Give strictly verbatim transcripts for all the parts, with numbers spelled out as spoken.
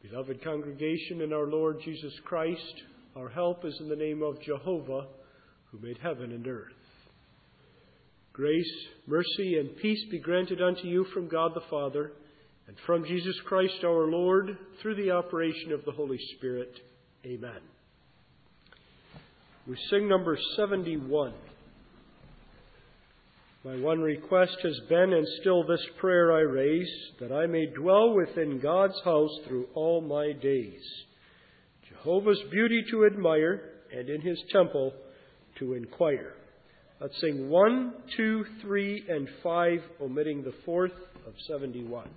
Beloved congregation in our Lord Jesus Christ, our help is in the name of Jehovah, who made heaven and earth. Grace, mercy, and peace be granted unto you from God the Father, and from Jesus Christ our Lord, through the operation of the Holy Spirit. Amen. We sing number seventy-one. My one request has been, and still this prayer I raise, that I may dwell within God's house through all my days, Jehovah's beauty to admire, and in his temple to inquire. Let's sing one, two, three, and five, omitting the fourth of seventy-one.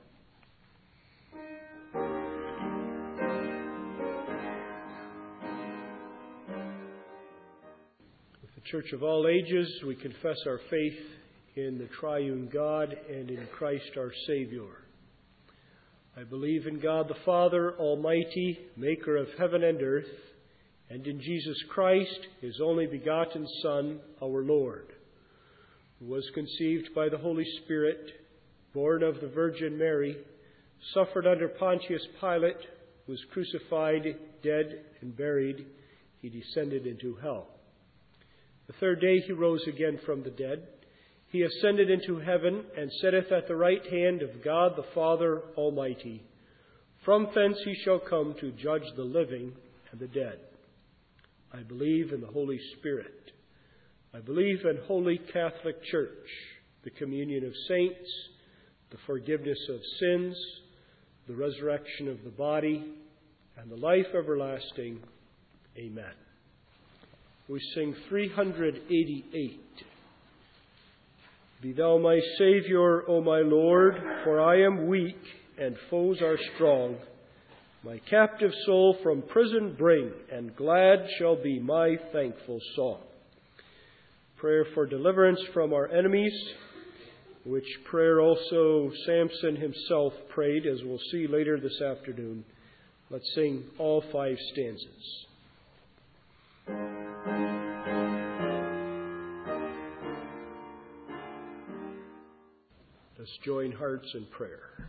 With the Church of all ages, we confess our faith in the triune God and in Christ our Savior. I believe in God the Father Almighty, maker of heaven and earth, and in Jesus Christ, his only begotten Son, our Lord, who was conceived by the Holy Spirit, born of the Virgin Mary, suffered under Pontius Pilate, was crucified, dead, and buried. He descended into hell. The third day he rose again from the dead. He ascended into heaven and sitteth at the right hand of God the Father Almighty. From thence he shall come to judge the living and the dead. I believe in the Holy Spirit. I believe in Holy Catholic Church, the communion of saints, the forgiveness of sins, the resurrection of the body, and the life everlasting. Amen. We sing three eighty-eight. Be thou my Saviour, O my Lord, for I am weak, and foes are strong. My captive soul from prison bring, and glad shall be my thankful song. Prayer for deliverance from our enemies, which prayer also Samson himself prayed, as we'll see later this afternoon. Let's sing all five stanzas. Let's join hearts in prayer.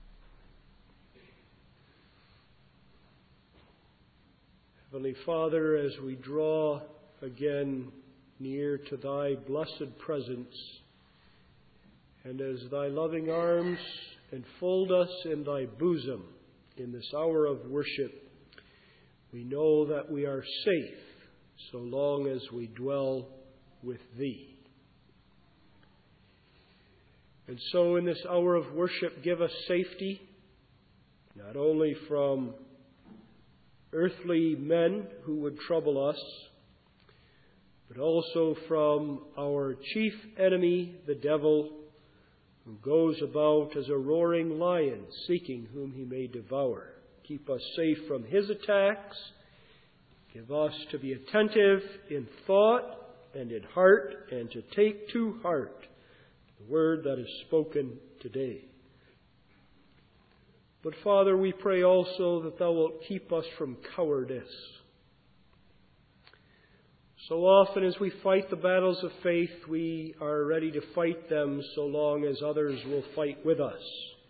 Heavenly Father, as we draw again near to thy blessed presence, and as thy loving arms enfold us in thy bosom in this hour of worship, we know that we are safe so long as we dwell with thee. And so in this hour of worship, give us safety, not only from earthly men who would trouble us, but also from our chief enemy, the devil, who goes about as a roaring lion, seeking whom he may devour. Keep us safe from his attacks. Give us to be attentive in thought and in heart, and to take to heart the word that is spoken today. But Father, we pray also that thou wilt keep us from cowardice. So often as we fight the battles of faith, we are ready to fight them so long as others will fight with us.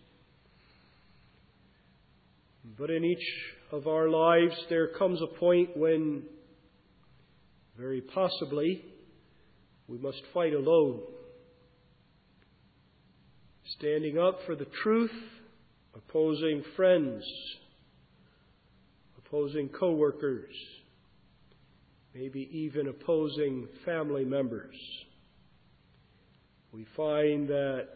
But in each of our lives there comes a point when, very possibly, we must fight alone. Standing up for the truth, opposing friends, opposing co-workers, maybe even opposing family members. We find that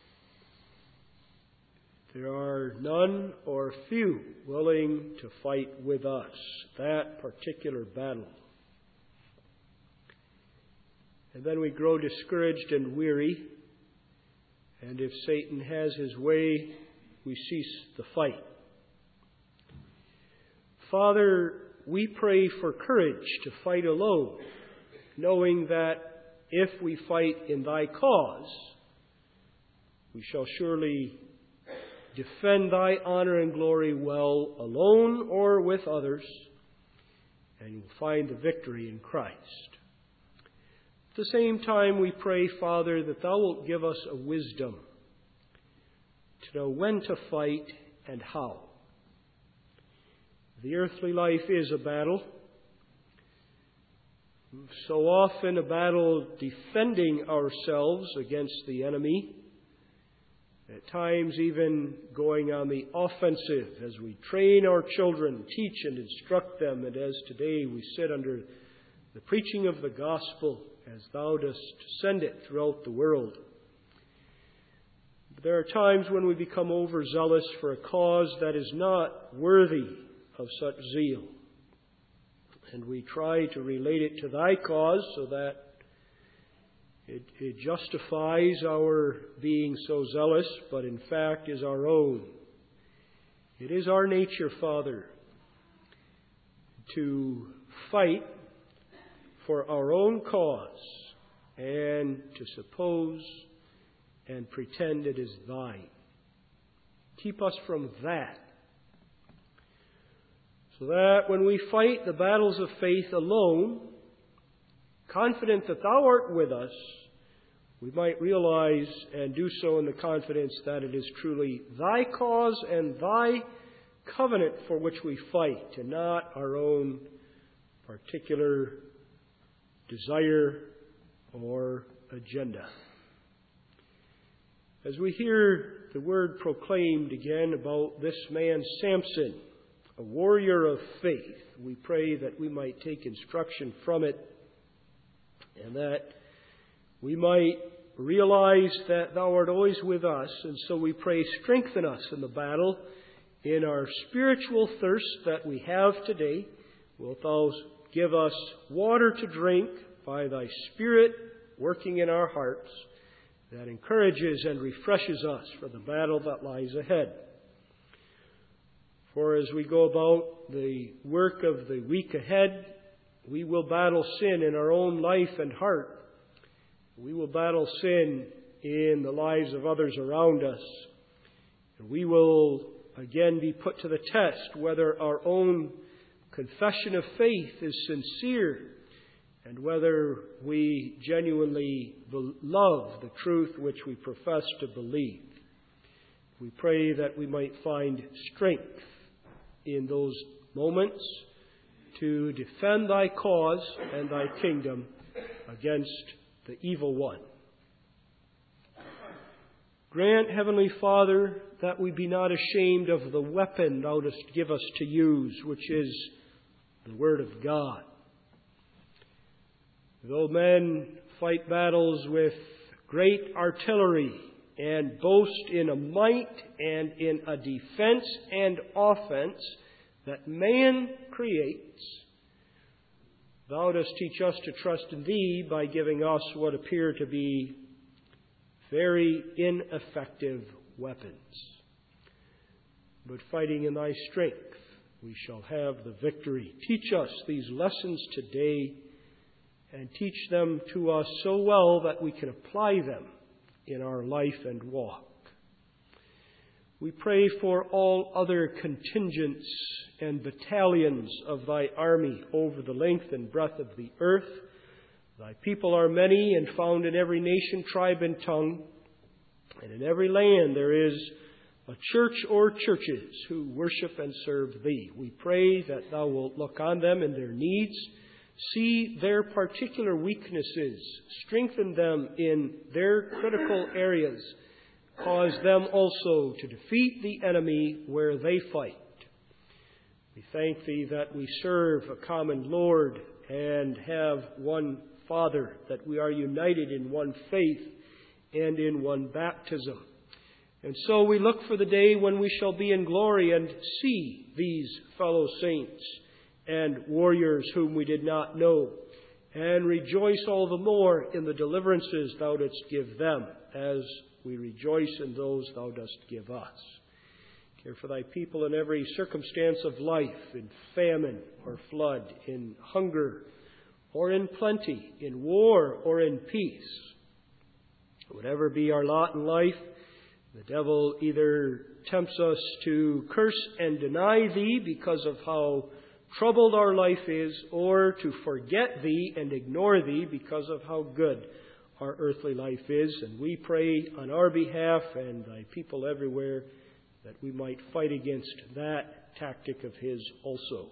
there are none or few willing to fight with us that particular battle. And then we grow discouraged and weary, and if Satan has his way, we cease the fight. Father, we pray for courage to fight alone, knowing that if we fight in thy cause, we shall surely defend thy honor and glory well, alone or with others, and you'll find the victory in Christ. At the same time, we pray, Father, that thou wilt give us a wisdom to know when to fight and how. The earthly life is a battle. So often a battle defending ourselves against the enemy. At times even going on the offensive as we train our children, teach and instruct them, and as today we sit under the preaching of the gospel as thou dost send it throughout the world. But there are times when we become overzealous for a cause that is not worthy of such zeal. And we try to relate it to thy cause so that it, it justifies our being so zealous, but in fact is our own. It is our nature, Father, to fight for our own cause and to suppose and pretend it is thine. Keep us from that. So that when we fight the battles of faith alone, confident that thou art with us, we might realize and do so in the confidence that it is truly thy cause and thy covenant for which we fight, and not our own particular desire or agenda. As we hear the word proclaimed again about this man Samson, a warrior of faith, we pray that we might take instruction from it and that we might realize that thou art always with us. And so we pray, strengthen us in the battle, in our spiritual thirst that we have today. Wilt thou give us water to drink by thy Spirit working in our hearts that encourages and refreshes us for the battle that lies ahead. For as we go about the work of the week ahead, we will battle sin in our own life and heart. We will battle sin in the lives of others around us. And we will again be put to the test whether our own confession of faith is sincere and whether we genuinely love the truth which we profess to believe. We pray that we might find strength in those moments to defend thy cause and thy kingdom against the evil one. Grant, Heavenly Father, that we be not ashamed of the weapon thou dost give us to use, which is the Word of God. Though men fight battles with great artillery and boast in a might and in a defense and offense that man creates, thou dost teach us to trust in thee by giving us what appear to be very ineffective weapons. But fighting in thy strength, we shall have the victory. Teach us these lessons today and teach them to us so well that we can apply them in our life and walk. We pray for all other contingents and battalions of thy army over the length and breadth of the earth. Thy people are many and found in every nation, tribe, and tongue. And in every land there is a church or churches who worship and serve thee. We pray that thou wilt look on them and their needs, see their particular weaknesses, strengthen them in their critical areas, cause them also to defeat the enemy where they fight. We thank thee that we serve a common Lord and have one Father, that we are united in one faith and in one baptism. And so we look for the day when we shall be in glory and see these fellow saints and warriors whom we did not know, and rejoice all the more in the deliverances thou didst give them, as we rejoice in those thou dost give us. Care for thy people in every circumstance of life, in famine or flood, in hunger or in plenty, in war or in peace. Whatever be our lot in life, the devil either tempts us to curse and deny thee because of how troubled our life is, or to forget thee and ignore thee because of how good our earthly life is. And we pray on our behalf and thy people everywhere that we might fight against that tactic of his also.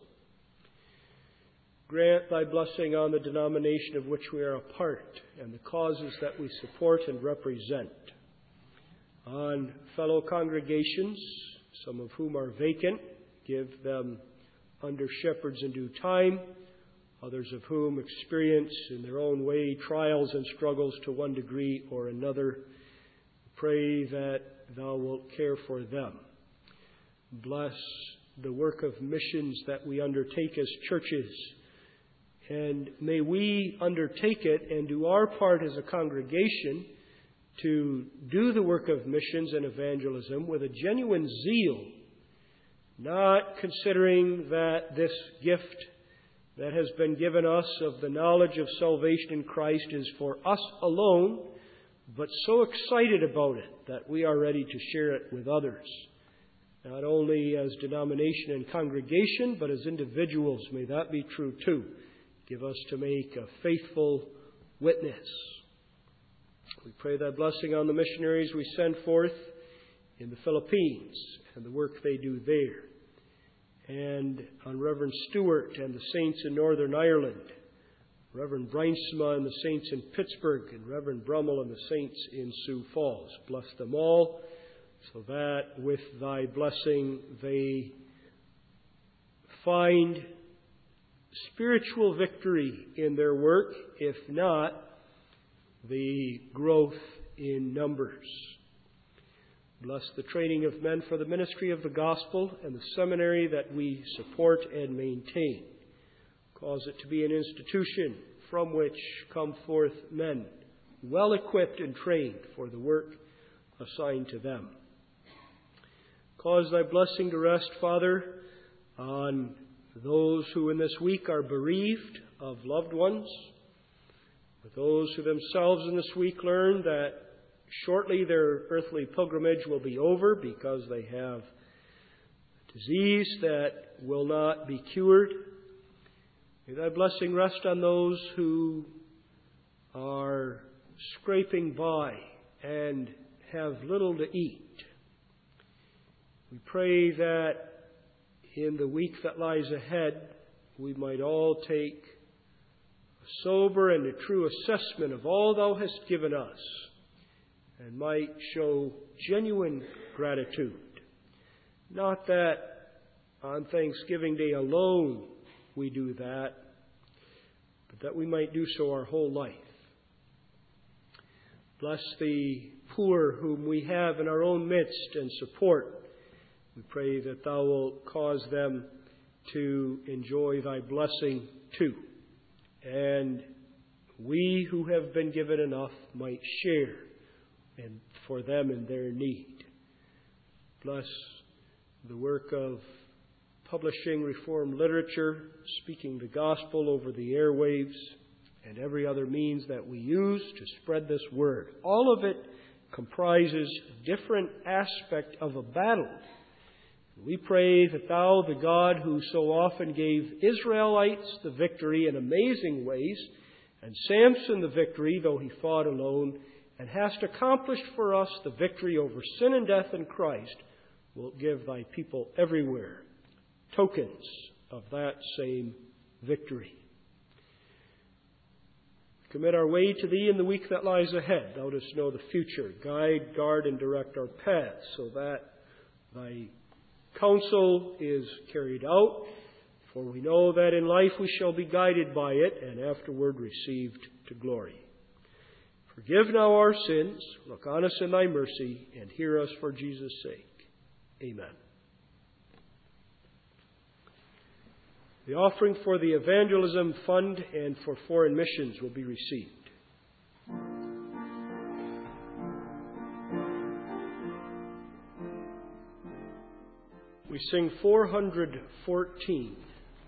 Grant thy blessing on the denomination of which we are a part and the causes that we support and represent. On fellow congregations, some of whom are vacant, give them under shepherds in due time, others of whom experience in their own way trials and struggles to one degree or another. Pray that thou wilt care for them. Bless the work of missions that we undertake as churches, and may we undertake it and do our part as a congregation to do the work of missions and evangelism with a genuine zeal, not considering that this gift that has been given us of the knowledge of salvation in Christ is for us alone, but so excited about it that we are ready to share it with others. Not only as denomination and congregation, but as individuals, may that be true too. Give us to make a faithful witness. We pray thy blessing on the missionaries we send forth in the Philippines and the work they do there, and on Reverend Stewart and the saints in Northern Ireland, Reverend Breinsma and the saints in Pittsburgh, and Reverend Brummel and the saints in Sioux Falls. Bless them all, so that with thy blessing they find spiritual victory in their work, if not the growth in numbers. Bless the training of men for the ministry of the gospel and the seminary that we support and maintain. Cause it to be an institution from which come forth men well equipped and trained for the work assigned to them. Cause thy blessing to rest, Father, on those who in this week are bereaved of loved ones, with those who themselves in this week learn that shortly their earthly pilgrimage will be over because they have a disease that will not be cured. May thy blessing rest on those who are scraping by and have little to eat. We pray that in the week that lies ahead, we might all take a sober and a true assessment of all thou hast given us, and might show genuine gratitude. Not that on Thanksgiving Day alone we do that, but that we might do so our whole life. Bless the poor whom we have in our own midst and support. We pray that thou wilt cause them to enjoy thy blessing too. And we who have been given enough might share and for them in their need. Bless the work of publishing Reformed literature, speaking the gospel over the airwaves, and every other means that we use to spread this word. All of it comprises a different aspect of a battle. We pray that thou, the God who so often gave Israelites the victory in amazing ways, and Samson the victory, though he fought alone, and hast accomplished for us the victory over sin and death in Christ, wilt give thy people everywhere tokens of that same victory. Commit our way to thee in the week that lies ahead. Thou dost know the future. Guide, guard, and direct our paths, so that thy counsel is carried out. For we know that in life we shall be guided by it, and afterward received to glory. Forgive now our sins, look on us in thy mercy, and hear us for Jesus' sake. Amen. The offering for the Evangelism Fund and for foreign missions will be received. We sing four hundred fourteen.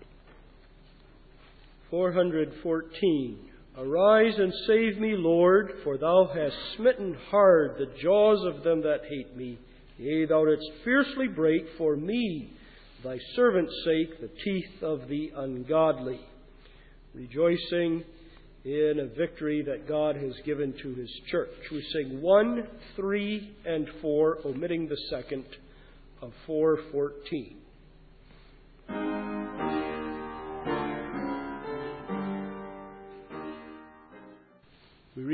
four hundred fourteen. Arise and save me, Lord, for thou hast smitten hard the jaws of them that hate me. Yea, thou didst fiercely break for me, thy servant's sake, the teeth of the ungodly. Rejoicing in a victory that God has given to his church. We sing one, three, and four, omitting the second of four fourteen.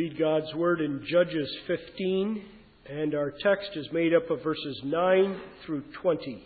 read God's Word in Judges fifteen, and our text is made up of verses nine through twenty.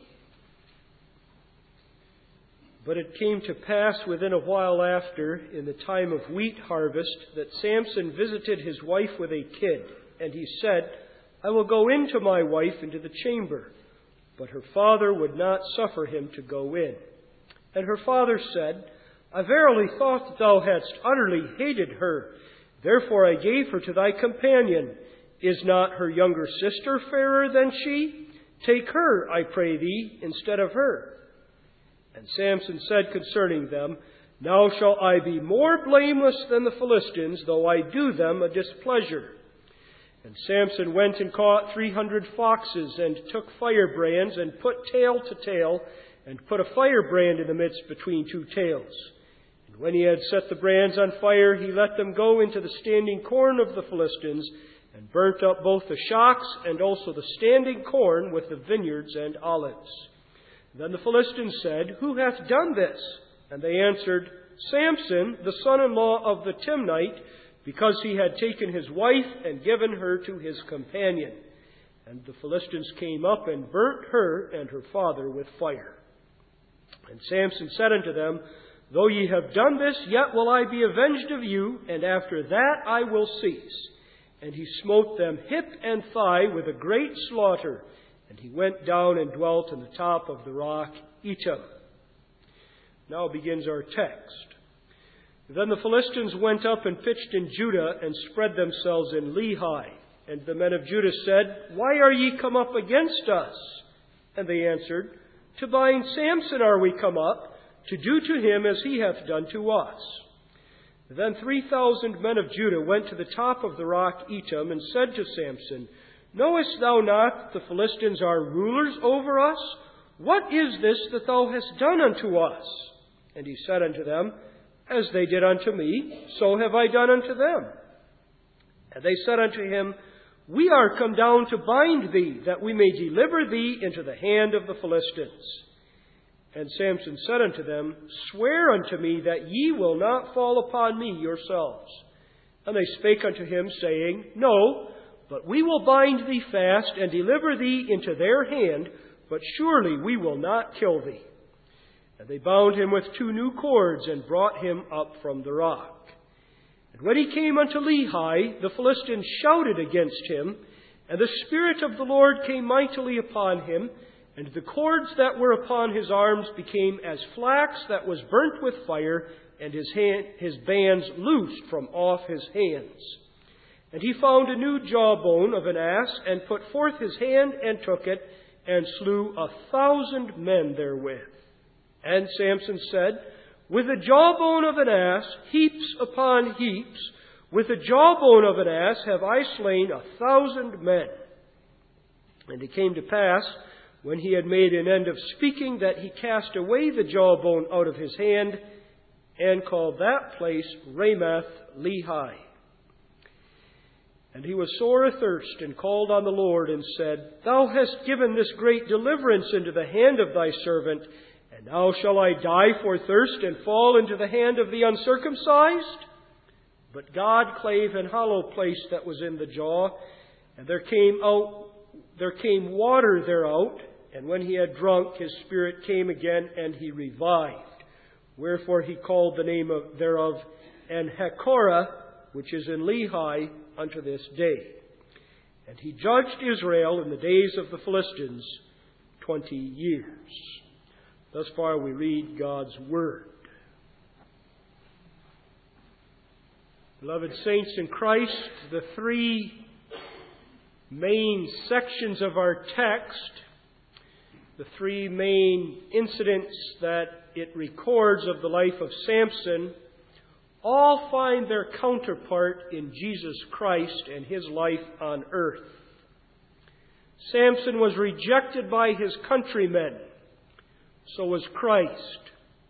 But it came to pass within a while after, in the time of wheat harvest, that Samson visited his wife with a kid, and he said, I will go in to my wife into the chamber. But her father would not suffer him to go in. And her father said, I verily thought that thou hadst utterly hated her. Therefore I gave her to thy companion. Is not her younger sister fairer than she? Take her, I pray thee, instead of her. And Samson said concerning them, Now shall I be more blameless than the Philistines, though I do them a displeasure. And Samson went and caught three hundred foxes, and took firebrands, and put tail to tail, and put a firebrand in the midst between two tails. And when he had set the brands on fire, he let them go into the standing corn of the Philistines, and burnt up both the shocks and also the standing corn with the vineyards and olives. Then the Philistines said, Who hath done this? And they answered, Samson, the son-in-law of the Timnite, because he had taken his wife and given her to his companion. And the Philistines came up and burnt her and her father with fire. And Samson said unto them, Though ye have done this, yet will I be avenged of you, and after that I will cease. And he smote them hip and thigh with a great slaughter. And he went down and dwelt on the top of the rock Etam. Now begins our text. Then the Philistines went up and pitched in Judah, and spread themselves in Lehi. And the men of Judah said, Why are ye come up against us? And they answered, To bind Samson are we come up, to do to him as he hath done to us. Then three thousand men of Judah went to the top of the rock Etam, and said to Samson, Knowest thou not that the Philistines are rulers over us? What is this that thou hast done unto us? And he said unto them, As they did unto me, so have I done unto them. And they said unto him, We are come down to bind thee, that we may deliver thee into the hand of the Philistines. And Samson said unto them, Swear unto me that ye will not fall upon me yourselves. And they spake unto him, saying, No, but we will bind thee fast, and deliver thee into their hand, but surely we will not kill thee. And they bound him with two new cords, and brought him up from the rock. And when he came unto Lehi, the Philistines shouted against him, and the Spirit of the Lord came mightily upon him, and the cords that were upon his arms became as flax that was burnt with fire, and his hand, his bands loosed from off his hands. And he found a new jawbone of an ass, and put forth his hand, and took it, and slew a thousand men therewith. And Samson said, With the jawbone of an ass, heaps upon heaps, with the jawbone of an ass have I slain a thousand men. And it came to pass, when he had made an end of speaking, that he cast away the jawbone out of his hand, and called that place Ramath Lehi. And he was sore athirst, and called on the Lord, and said, Thou hast given this great deliverance into the hand of thy servant, and now shall I die for thirst, and fall into the hand of the uncircumcised? But God clave an hollow place that was in the jaw, and there came out there came water thereout, and when he had drunk, his spirit came again, and he revived. Wherefore he called the name of, thereof En-hakkore, which is in Lehi, unto this day. And he judged Israel in the days of the Philistines twenty years. Thus far we read God's Word. Beloved saints in Christ, the three main sections of our text, the three main incidents that it records of the life of Samson, all find their counterpart in Jesus Christ and his life on earth. Samson was rejected by his countrymen. So was Christ.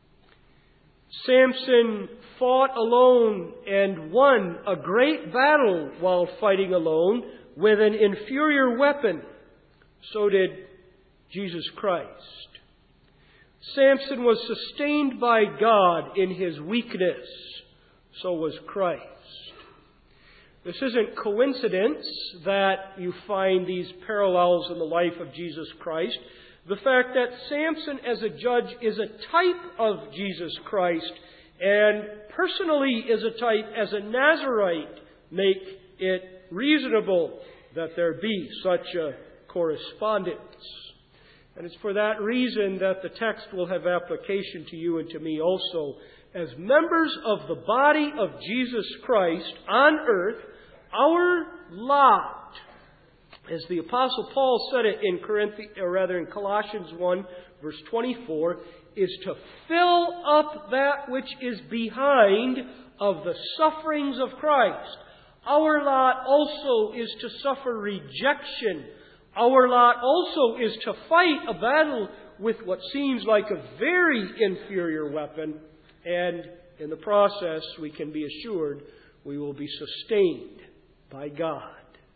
Samson fought alone and won a great battle while fighting alone with an inferior weapon. So did Jesus Christ. Samson was sustained by God in his weakness. So was Christ. This isn't coincidence that you find these parallels in the life of Jesus Christ. The fact that Samson as a judge is a type of Jesus Christ and personally is a type as a Nazarite make it reasonable that there be such a correspondence. And it's for that reason that the text will have application to you and to me also. As members of the body of Jesus Christ on earth, our lot, as the Apostle Paul said it in Corinthians, or rather in Colossians one, verse twenty-four, is to fill up that which is behind of the sufferings of Christ. Our lot also is to suffer rejection. Our lot also is to fight a battle with what seems like a very inferior weapon. And in the process, we can be assured we will be sustained by God.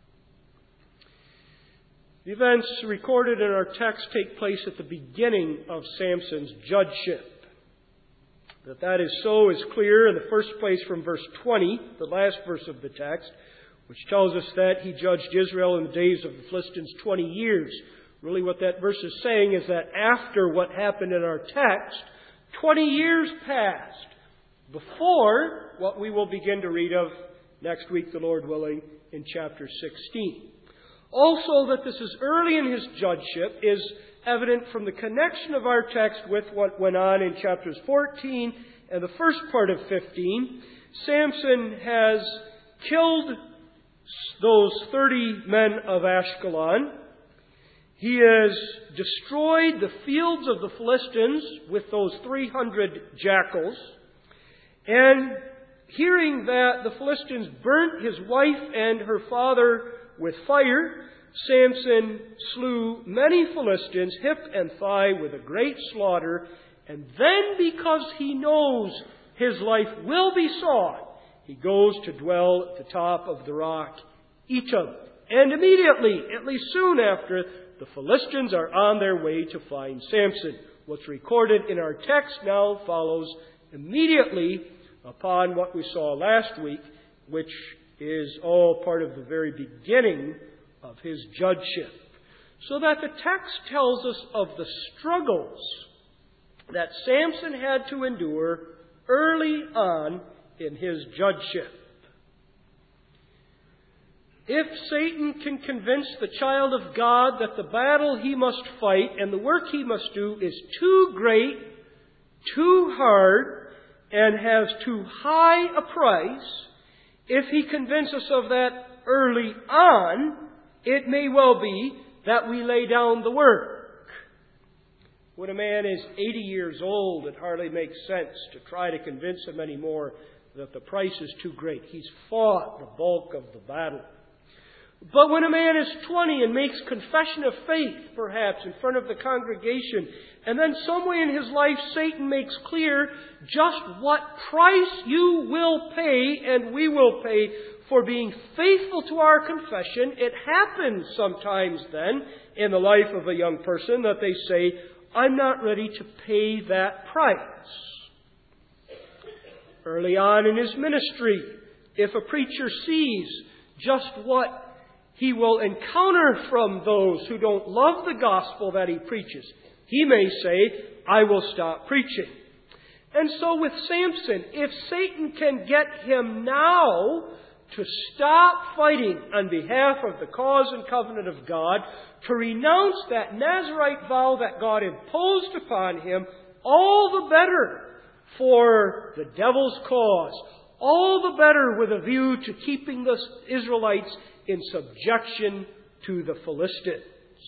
The events recorded in our text take place at the beginning of Samson's judgeship. That that is so is clear in the first place from verse twenty, the last verse of the text, which tells us that he judged Israel in the days of the Philistines twenty years. Really what that verse is saying is that after what happened in our text, twenty years passed before what we will begin to read of next week, the Lord willing, in chapter sixteen. Also, that this is early in his judgeship is evident from the connection of our text with what went on in chapters fourteen and the first part of fifteen. Samson has killed those thirty men of Ashkelon. He has destroyed the fields of the Philistines with those three hundred jackals. And hearing that the Philistines burnt his wife and her father with fire, Samson slew many Philistines, hip and thigh, with a great slaughter. And then, because he knows his life will be sought, he goes to dwell at the top of the rock Etam. And immediately, at least soon after, the Philistines are on their way to find Samson. What's recorded in our text now follows immediately upon what we saw last week, which is all part of the very beginning of his judgeship. So that the text tells us of the struggles that Samson had to endure early on in his judgeship. If Satan can convince the child of God that the battle he must fight and the work he must do is too great, too hard, and has too high a price, if he convinces us of that early on, it may well be that we lay down the work. When a man is eighty years old, it hardly makes sense to try to convince him anymore that the price is too great. He's fought the bulk of the battle. But when a man is twenty and makes confession of faith, perhaps, in front of the congregation, and then some way in his life Satan makes clear just what price you will pay and we will pay for being faithful to our confession, it happens sometimes then in the life of a young person that they say, I'm not ready to pay that price. Early on in his ministry, if a preacher sees just what he will encounter from those who don't love the gospel that he preaches, he may say, I will stop preaching. And so with Samson, if Satan can get him now to stop fighting on behalf of the cause and covenant of God, to renounce that Nazirite vow that God imposed upon him, all the better for the devil's cause, all the better with a view to keeping the Israelites in subjection to the Philistines.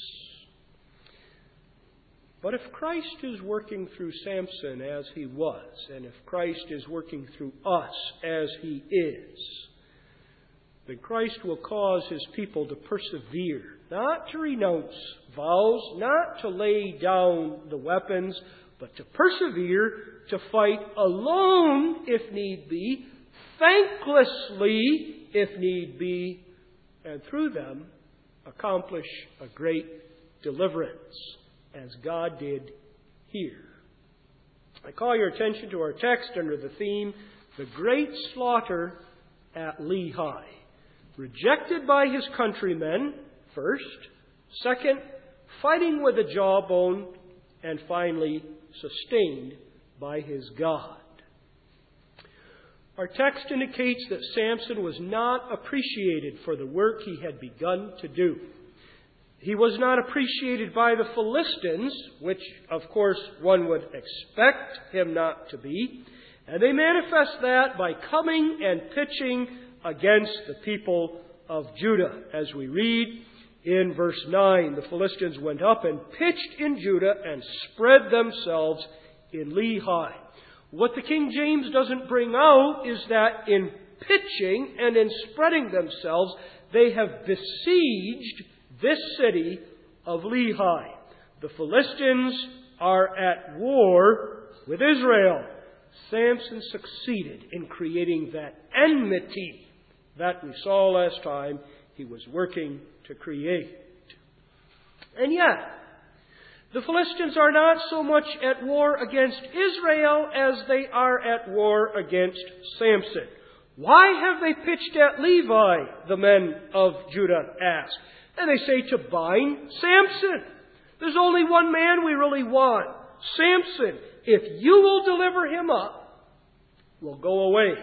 But if Christ is working through Samson as he was, and if Christ is working through us as he is, then Christ will cause his people to persevere, not to renounce vows, not to lay down the weapons, but to persevere, to fight alone if need be, thanklessly if need be, and through them accomplish a great deliverance, as God did here. I call your attention to our text under the theme, The Great Slaughter at Lehi. rejected by his countrymen first, second, fighting with a jawbone, and finally, sustained by his God. Our text indicates that Samson was not appreciated for the work he had begun to do. He was not appreciated by the Philistines, which, of course, one would expect him not to be. And they manifest that by coming and pitching against the people of Judah. As we read in verse nine, the Philistines went up and pitched in Judah and spread themselves in Lehi. What the King James doesn't bring out is that in pitching and in spreading themselves, they have besieged this city of Lehi. The Philistines are at war with Israel. Samson succeeded in creating that enmity that we saw last time he was working to create. And yet, the Philistines are not so much at war against Israel as they are at war against Samson. Why have they pitched at Lehi, the men of Judah ask? And they say to bind Samson. There's only one man we really want, Samson. If you will deliver him up, we'll go away.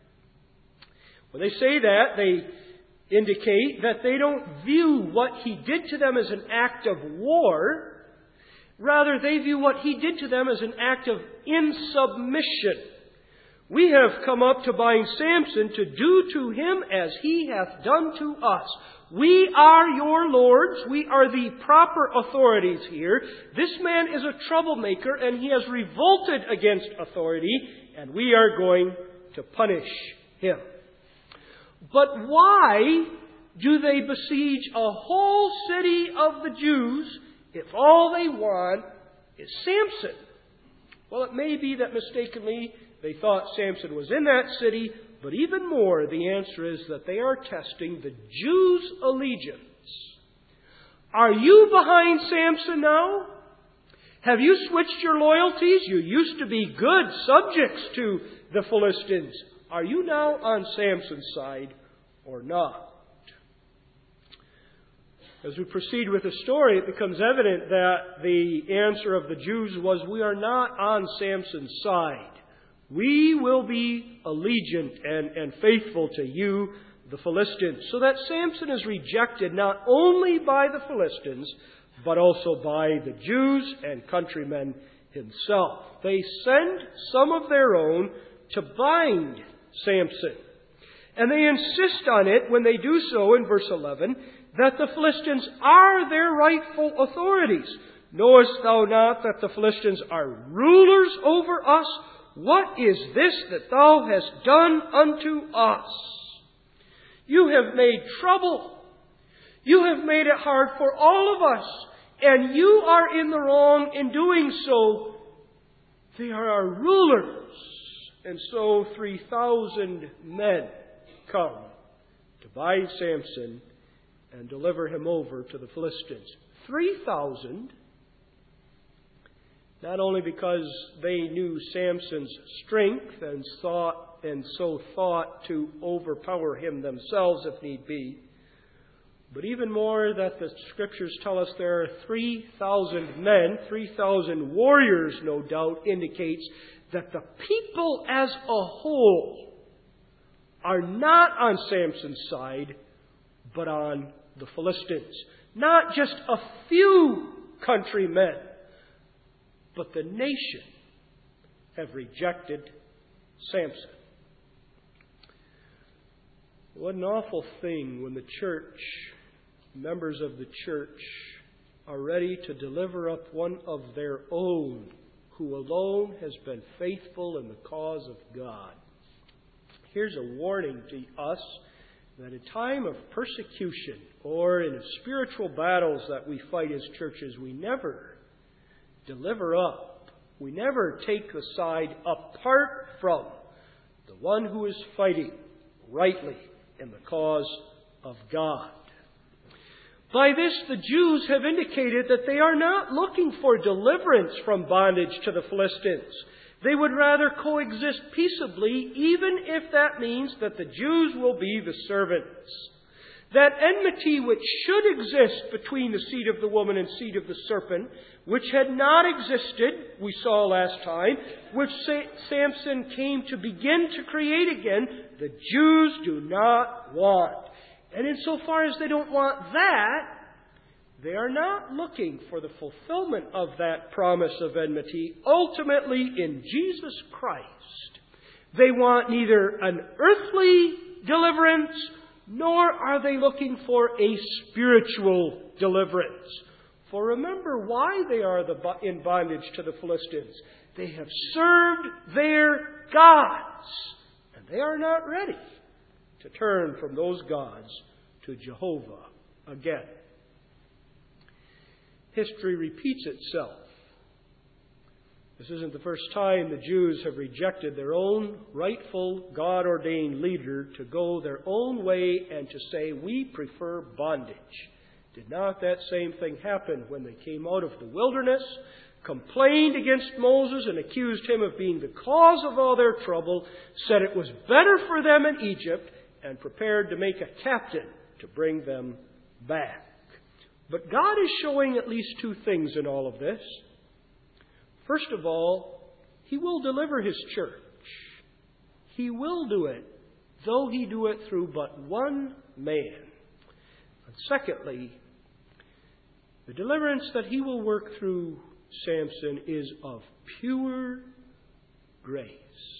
When they say that, they indicate that they don't view what he did to them as an act of war. Rather, they view what he did to them as an act of insubmission. We have come up to bind Samson to do to him as he hath done to us. We are your lords. We are the proper authorities here. This man is a troublemaker and he has revolted against authority, and we are going to punish him. But why do they besiege a whole city of the Jews if all they want is Samson? Well, it may be that mistakenly they thought Samson was in that city, but even more, the answer is that they are testing the Jews' allegiance. Are you behind Samson now? Have you switched your loyalties? You used to be good subjects to the Philistines. Are you now on Samson's side or not? As we proceed with the story, it becomes evident that the answer of the Jews was, we are not on Samson's side. We will be allegiant and, and faithful to you, the Philistines. So that Samson is rejected not only by the Philistines, but also by the Jews and countrymen himself. They send some of their own to bind Samson. And they insist on it when they do so in verse eleven, that the Philistines are their rightful authorities. Knowest thou not that the Philistines are rulers over us? What is this that thou hast done unto us? You have made trouble. You have made it hard for all of us. And you are in the wrong in doing so. They are our rulers. And so three thousand men come to bind Samson and deliver him over to the Philistines. three thousand. Not only because they knew Samson's strength and thought and so thought to overpower him themselves if need be, but even more that the Scriptures tell us there are three thousand men, three thousand warriors, no doubt, indicates that the people as a whole are not on Samson's side, but on the Philistines. Not just a few countrymen, but the nation have rejected Samson. What an awful thing when the church, members of the church, are ready to deliver up one of their own who alone has been faithful in the cause of God. Here's a warning to us that in time of persecution or in spiritual battles that we fight as churches, we never deliver up. We never take the side apart from the one who is fighting rightly in the cause of God. By this, the Jews have indicated that they are not looking for deliverance from bondage to the Philistines. They would rather coexist peaceably, even if that means that the Jews will be the servants That enmity which should exist between the seed of the woman and seed of the serpent, which had not existed, we saw last time, which Samson came to begin to create again, the Jews do not want. And insofar as they don't want that, they are not looking for the fulfillment of that promise of enmity, ultimately in Jesus Christ. They want neither an earthly deliverance, nor are they looking for a spiritual deliverance. For remember why they are in bondage to the Philistines. They have served their gods, and they are not ready to turn from those gods to Jehovah again. History repeats itself. This isn't the first time the Jews have rejected their own rightful God-ordained leader to go their own way and to say, we prefer bondage. Did not that same thing happen when they came out of the wilderness, complained against Moses and accused him of being the cause of all their trouble, said it was better for them in Egypt, and prepared to make a captain to bring them back? But God is showing at least two things in all of this. First of all, He will deliver His church. He will do it, though He do it through but one man. And secondly, the deliverance that He will work through Samson is of pure grace.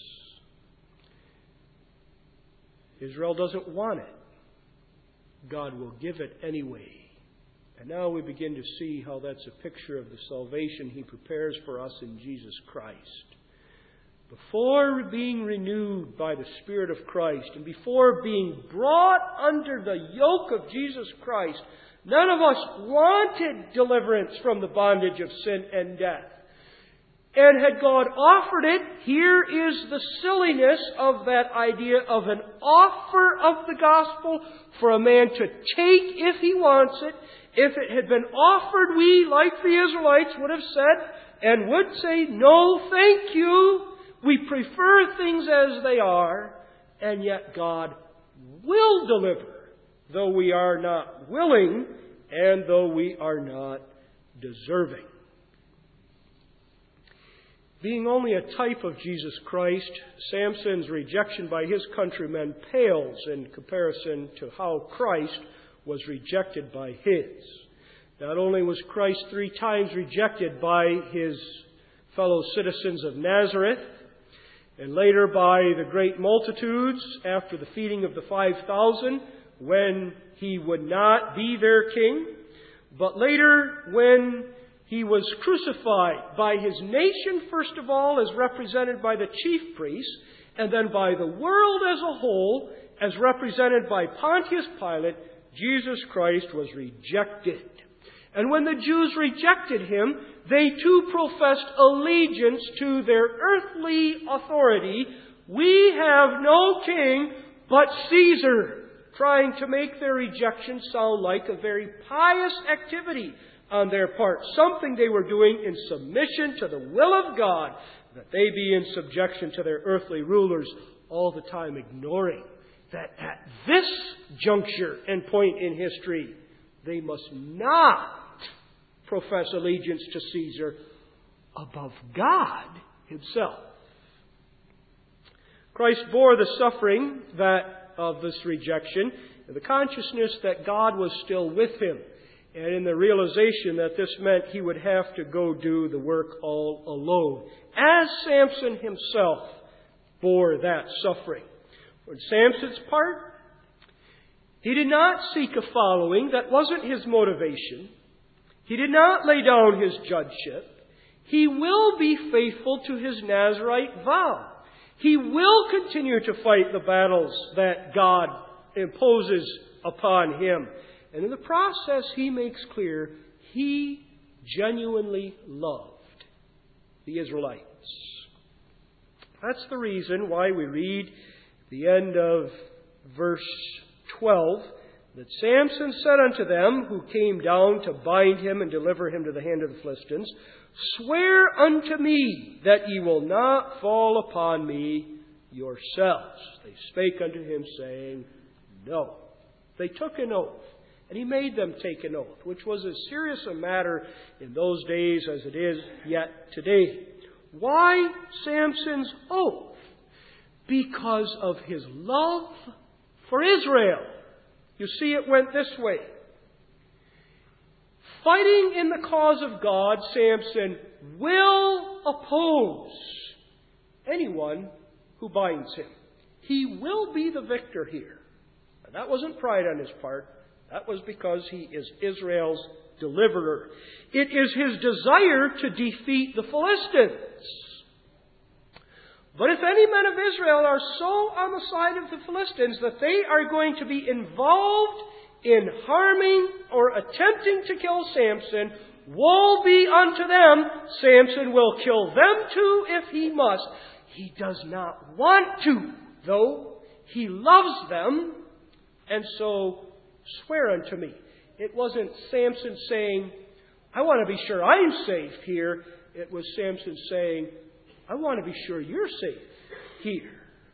Israel doesn't want it. God will give it anyway. And now we begin to see how that's a picture of the salvation He prepares for us in Jesus Christ. Before being renewed by the Spirit of Christ and before being brought under the yoke of Jesus Christ, none of us wanted deliverance from the bondage of sin and death. And had God offered it, here is the silliness of that idea of an offer of the gospel for a man to take if he wants it. If it had been offered, we, like the Israelites, would have said and would say, no, thank you. We prefer things as they are, and yet God will deliver, though we are not willing and though we are not deserving. Being only a type of Jesus Christ, Samson's rejection by his countrymen pales in comparison to how Christ was rejected by his. Not only was Christ three times rejected by his fellow citizens of Nazareth, and later by the great multitudes after the feeding of the five thousand, when He would not be their king, but later when He was crucified by His nation, first of all, as represented by the chief priests, and then by the world as a whole, as represented by Pontius Pilate, Jesus Christ was rejected. And when the Jews rejected Him, they too professed allegiance to their earthly authority. We have no king but Caesar, trying to make their rejection sound like a very pious activity on their part, something they were doing in submission to the will of God, that they be in subjection to their earthly rulers, all the time ignoring that at this juncture and point in history, they must not profess allegiance to Caesar above God Himself. Christ bore the suffering that of this rejection in the consciousness that God was still with Him, and in the realization that this meant He would have to go do the work all alone, as Samson himself bore that suffering. For Samson's part, he did not seek a following. That wasn't his motivation. He did not lay down his judgeship. He will be faithful to his Nazirite vow. He will continue to fight the battles that God imposes upon him. And in the process, he makes clear he genuinely loved the Israelites. That's the reason why we read the end of verse twelve, that Samson said unto them who came down to bind him and deliver him to the hand of the Philistines, swear unto me that ye will not fall upon me yourselves. They spake unto him, saying, no. They took an oath, and he made them take an oath, which was as serious a matter in those days as it is yet today. Why Samson's oath? Because of his love for Israel. You see, it went this way. Fighting in the cause of God, Samson will oppose anyone who binds him. He will be the victor here. And that wasn't pride on his part. That was because he is Israel's deliverer. It is his desire to defeat the Philistines. But if any men of Israel are so on the side of the Philistines that they are going to be involved in harming or attempting to kill Samson, woe be unto them. Samson will kill them too if he must. He does not want to, though. He loves them, and so swear unto me. It wasn't Samson saying, I want to be sure I'm safe here. It was Samson saying, I want to be sure you're safe here.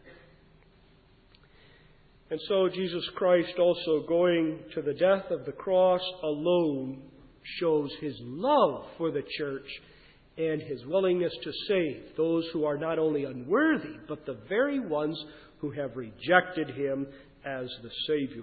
And so Jesus Christ also going to the death of the cross alone shows his love for the church and his willingness to save those who are not only unworthy, but the very ones who have rejected him as the Savior.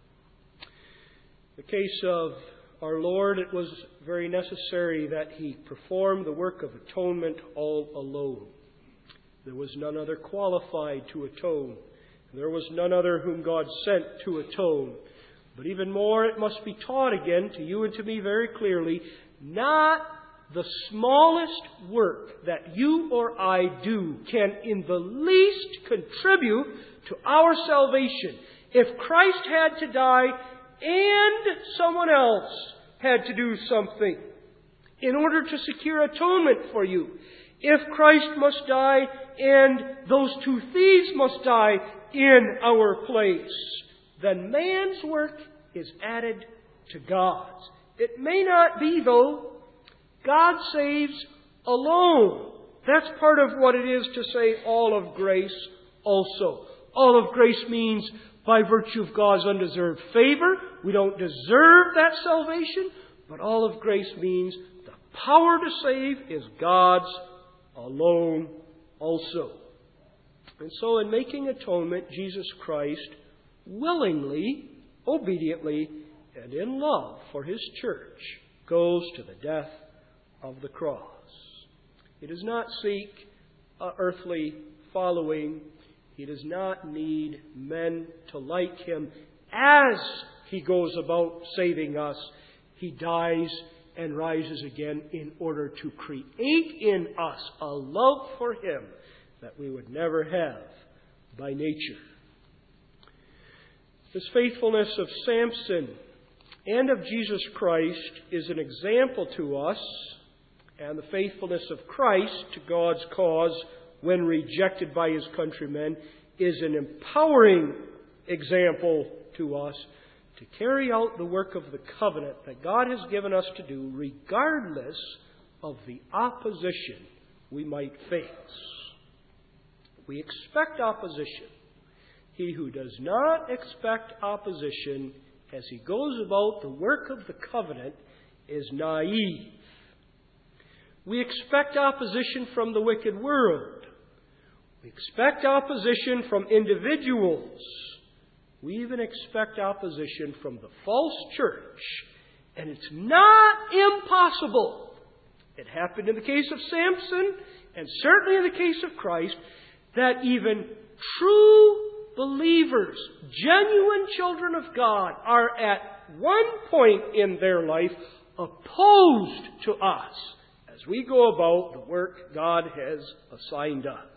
In the case of our Lord, it was very necessary that he perform the work of atonement all alone. There was none other qualified to atone. There was none other whom God sent to atone. But even more, it must be taught again to you and to me very clearly, not the smallest work that you or I do can in the least contribute to our salvation. If Christ had to die and someone else had to do something in order to secure atonement for you, if Christ must die and those two thieves must die in our place, then man's work is added to God's. It may not be, though. God saves alone. That's part of what it is to say all of grace also. All of grace means by virtue of God's undeserved favor. We don't deserve that salvation, but all of grace means the power to save is God's alone also. And so in making atonement, Jesus Christ willingly, obediently, and in love for his church goes to the death of the cross. He does not seek uh, earthly following. He does not need men to like him as he goes about saving us. He dies and rises again in order to create in us a love for him that we would never have by nature. This faithfulness of Samson and of Jesus Christ is an example to us, and the faithfulness of Christ to God's cause when rejected by his countrymen is an empowering example to us to carry out the work of the covenant that God has given us to do, regardless of the opposition we might face. We expect opposition. He who does not expect opposition as he goes about the work of the covenant is naive. We expect opposition from the wicked world. We expect opposition from individuals. We even expect opposition from the false church. And it's not impossible. It happened in the case of Samson, and certainly in the case of Christ, that even true believers, genuine children of God, are at one point in their life opposed to us as we go about the work God has assigned us.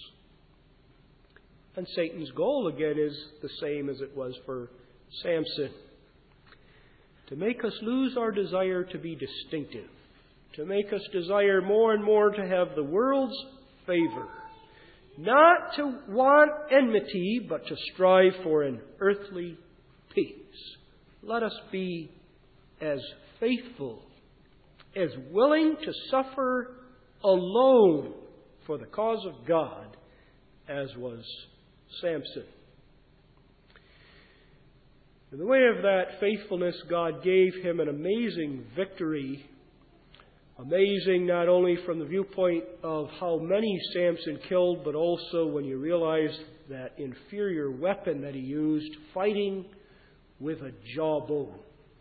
And Satan's goal, again, is the same as it was for Samson. To make us lose our desire to be distinctive. To make us desire more and more to have the world's favor. Not to want enmity, but to strive for an earthly peace. Let us be as faithful, as willing to suffer alone for the cause of God as was Samson. In the way of that faithfulness, God gave him an amazing victory. Amazing not only from the viewpoint of how many Samson killed, but also when you realize that inferior weapon that he used, fighting with a jawbone.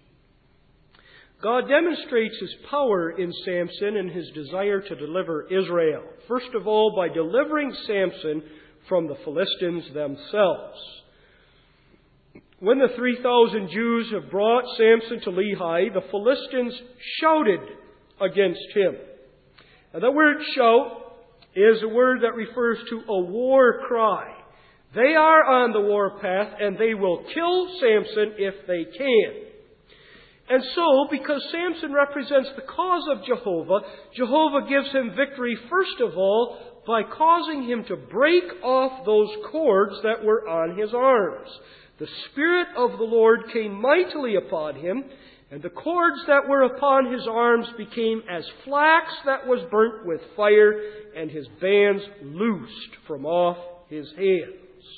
God demonstrates His power in Samson and His desire to deliver Israel. First of all, by delivering Samson from the Philistines themselves. When the three thousand Jews have brought Samson to Lehi, the Philistines shouted against him. And the word shout is a word that refers to a war cry. They are on the war path and they will kill Samson if they can. And so, because Samson represents the cause of Jehovah, Jehovah gives him victory first of all by causing him to break off those cords that were on his arms. The Spirit of the Lord came mightily upon him, and the cords that were upon his arms became as flax that was burnt with fire, and his bands loosed from off his hands.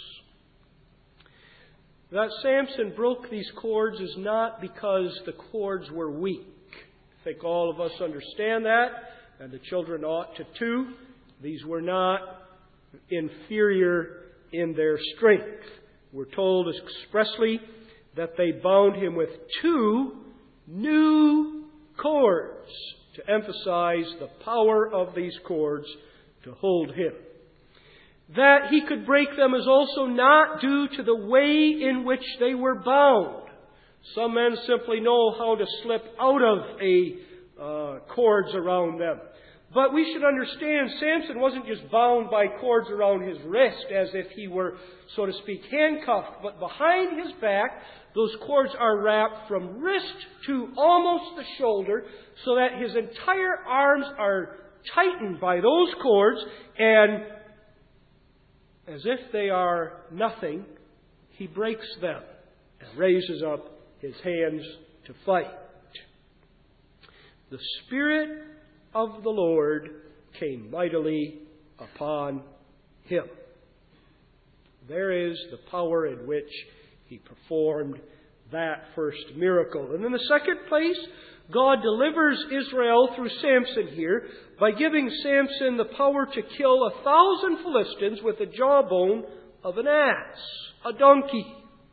That Samson broke these cords is not because the cords were weak. I think all of us understand that, and the children ought to too. These were not inferior in their strength. We're told expressly that they bound him with two new cords to emphasize the power of these cords to hold him. That he could break them is also not due to the way in which they were bound. Some men simply know how to slip out of a uh, cords around them. But we should understand Samson wasn't just bound by cords around his wrist as if he were, so to speak, handcuffed. But behind his back, those cords are wrapped from wrist to almost the shoulder so that his entire arms are tightened by those cords, and as if they are nothing, he breaks them and raises up his hands to fight. The Spirit of the Lord came mightily upon him. There is the power in which he performed that first miracle. And in the second place, God delivers Israel through Samson here by giving Samson the power to kill a thousand Philistines with the jawbone of an ass, a donkey.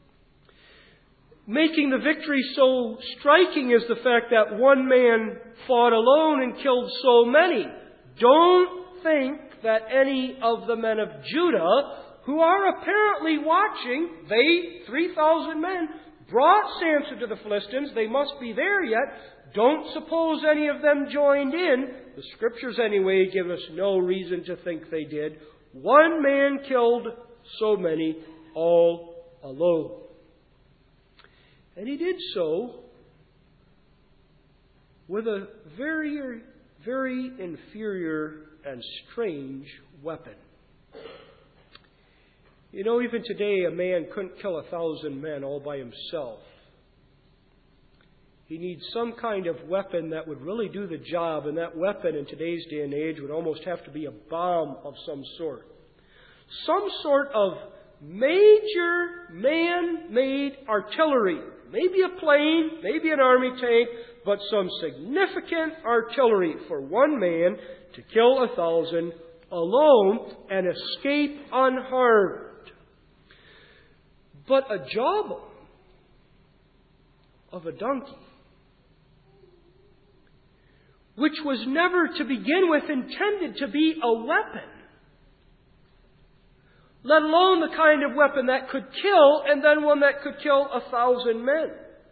Making the victory so striking is the fact that one man fought alone and killed so many. Don't think that any of the men of Judah, who are apparently watching, they, three thousand men, brought Samson to the Philistines. They must be there yet. Don't suppose any of them joined in. The Scriptures, anyway, give us no reason to think they did. One man killed so many, all alone. And he did so with a very, very inferior and strange weapon. You know, even today, a man couldn't kill a thousand men all by himself. He needs some kind of weapon that would really do the job, and that weapon in today's day and age would almost have to be a bomb of some sort. Some sort of major man-made artillery. Maybe a plane, maybe an army tank, but some significant artillery for one man to kill a thousand alone and escape unharmed. But a jawbone of a donkey, which was never to begin with intended to be a weapon, let alone the kind of weapon that could kill, and then one that could kill a thousand men.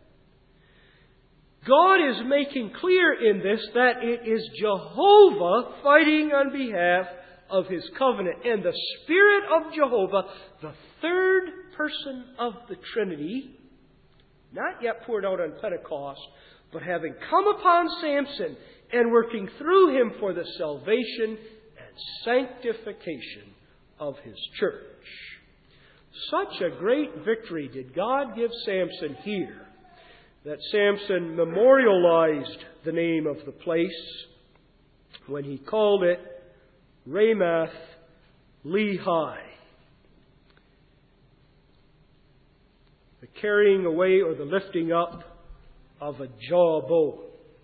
God is making clear in this that it is Jehovah fighting on behalf of His covenant. And the Spirit of Jehovah, the third person of the Trinity, not yet poured out on Pentecost, but having come upon Samson and working through him for the salvation and sanctification of His church. Such a great victory did God give Samson here that Samson memorialized the name of the place when he called it Ramath Lehi. The carrying away or the lifting up of a jawbone.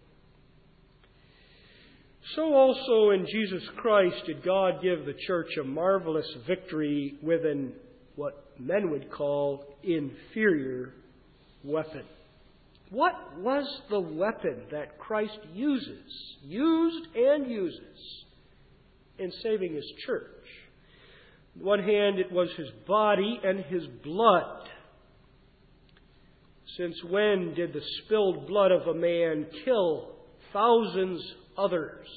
So also in Jesus Christ did God give the church a marvelous victory with an, what men would call, inferior weapon. What was the weapon that Christ uses, used and uses, in saving His church? On one hand, it was His body and His blood. Since when did the spilled blood of a man kill thousands others?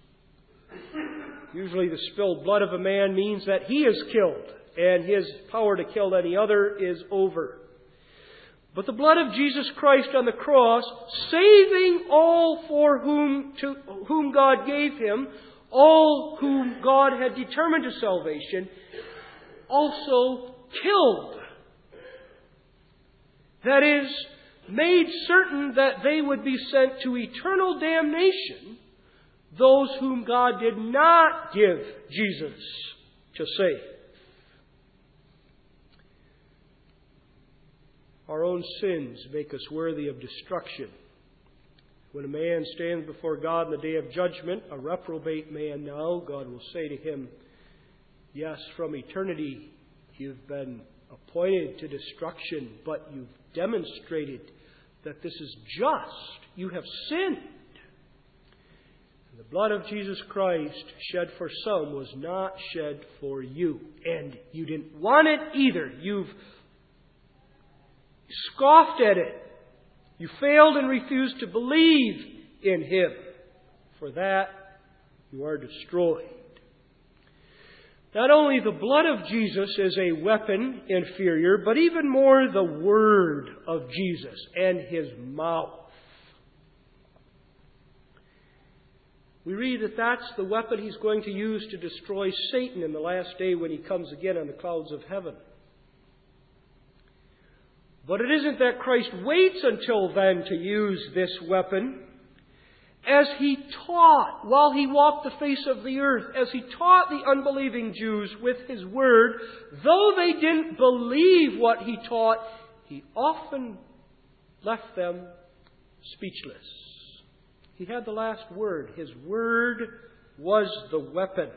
Usually the spilled blood of a man means that he is killed, and his power to kill any other is over. But the blood of Jesus Christ on the cross, saving all for whom to whom God gave Him, all whom God had determined to salvation, also killed. That is, made certain that they would be sent to eternal damnation, those whom God did not give Jesus to save. Our own sins make us worthy of destruction. When a man stands before God in the day of judgment, a reprobate man now, God will say to him, yes, from eternity you've been appointed to destruction, but you've demonstrated that this is just. You have sinned. And the blood of Jesus Christ shed for some was not shed for you. And you didn't want it either. You've scoffed at it. You failed and refused to believe in Him. For that, you are destroyed. Not only the blood of Jesus is a weapon inferior, but even more the Word of Jesus and His mouth. We read that that's the weapon He's going to use to destroy Satan in the last day when He comes again on the clouds of heaven. But it isn't that Christ waits until then to use this weapon. As He taught while He walked the face of the earth, as He taught the unbelieving Jews with His Word, though they didn't believe what He taught, He often left them speechless. He had the last word. His Word was the weapon.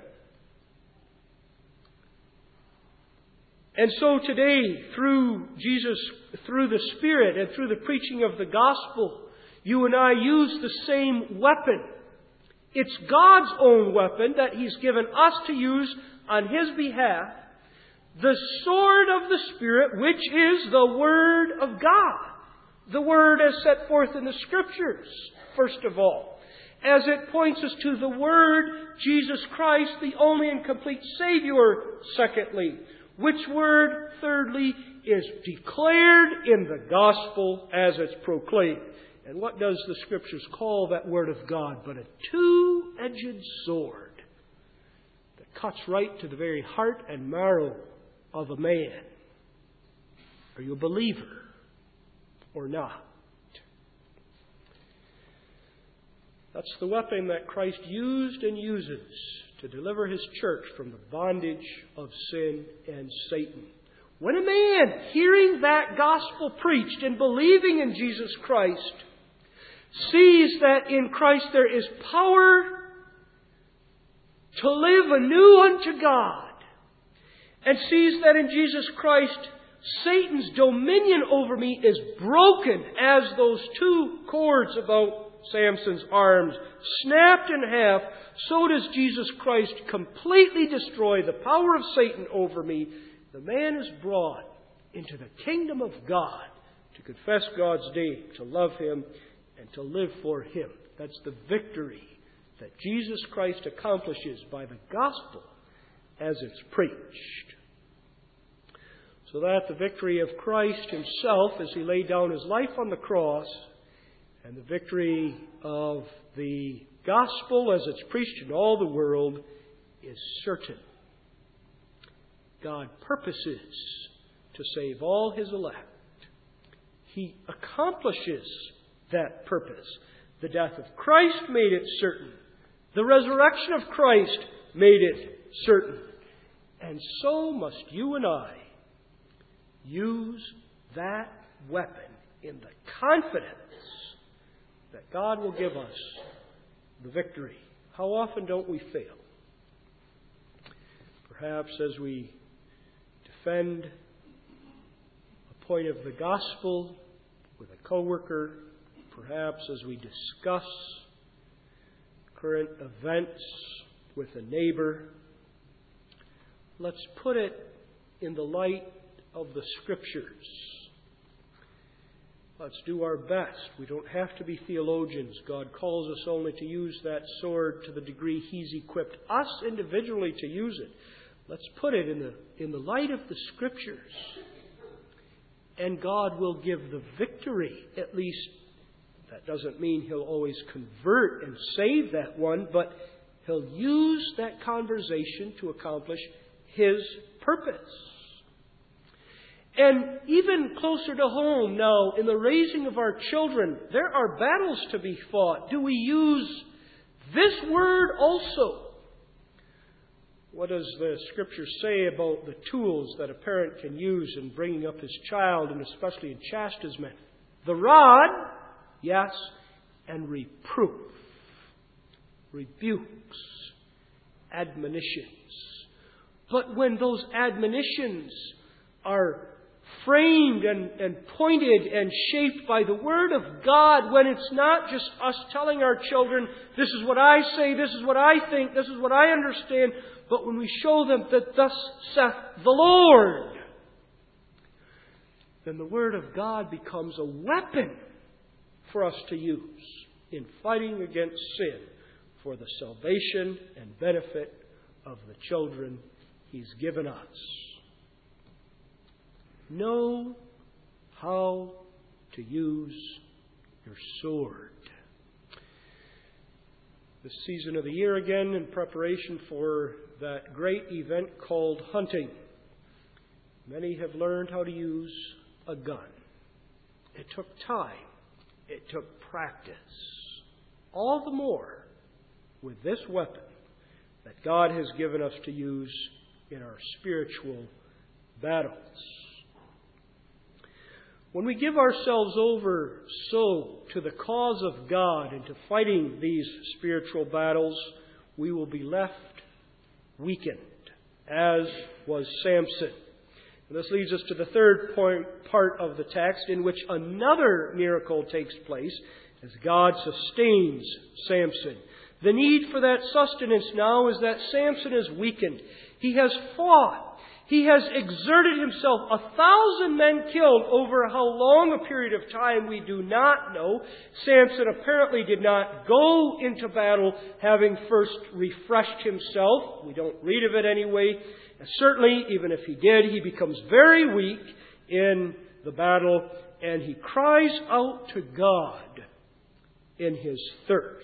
And so today, through Jesus, through the Spirit and through the preaching of the gospel, you and I use the same weapon. It's God's own weapon that He's given us to use on His behalf. The sword of the Spirit, which is the Word of God. The Word as set forth in the Scriptures, first of all. As it points us to the Word, Jesus Christ, the only and complete Savior, secondly. Which word, thirdly, is declared in the gospel as it's proclaimed. And what does the Scriptures call that Word of God but a two-edged sword that cuts right to the very heart and marrow of a man? Are you a believer or not? That's the weapon that Christ used and uses to deliver His church from the bondage of sin and Satan. When a man, hearing that gospel preached and believing in Jesus Christ, sees that in Christ there is power to live anew unto God, and sees that in Jesus Christ Satan's dominion over me is broken as those two cords about Samson's arms snapped in half, so does Jesus Christ completely destroy the power of Satan over me. The man is brought into the kingdom of God to confess God's name, to love Him, and to live for Him. That's the victory that Jesus Christ accomplishes by the gospel as it's preached. So that the victory of Christ Himself as He laid down His life on the cross, and the victory of the gospel as it's preached in all the world is certain. God purposes to save all His elect. He accomplishes that purpose. The death of Christ made it certain. The resurrection of Christ made it certain. And so must you and I use that weapon in the confidence that God will give us the victory. How often don't we fail? Perhaps as we defend a point of the gospel with a coworker, perhaps as we discuss current events with a neighbor, let's put it in the light of the Scriptures. Let's do our best. We don't have to be theologians. God calls us only to use that sword to the degree He's equipped us individually to use it. Let's put it in the, in the light of the Scriptures. And God will give the victory. At least, that doesn't mean He'll always convert and save that one, but He'll use that conversation to accomplish His purpose. And even closer to home now, in the raising of our children, there are battles to be fought. Do we use this word also? What does the Scripture say about the tools that a parent can use in bringing up his child, and especially in chastisement? The rod, yes, and reproof, rebukes, admonitions. But when those admonitions are framed and, and pointed and shaped by the Word of God, when it's not just us telling our children, this is what I say, this is what I think, this is what I understand, but when we show them that thus saith the Lord, then the Word of God becomes a weapon for us to use in fighting against sin for the salvation and benefit of the children He's given us. Know how to use your sword. This season of the year again, in preparation for that great event called hunting, many have learned how to use a gun. It took time. It took practice. All the more with this weapon that God has given us to use in our spiritual battles. When we give ourselves over so to the cause of God and to fighting these spiritual battles, we will be left weakened, as was Samson. And this leads us to the third point, part of the text, in which another miracle takes place as God sustains Samson. The need for that sustenance now is that Samson is weakened. He has fought. He has exerted himself. A thousand men killed over how long a period of time we do not know. Samson apparently did not go into battle having first refreshed himself. We don't read of it anyway. And certainly, even if he did, he becomes very weak in the battle, and he cries out to God in his thirst.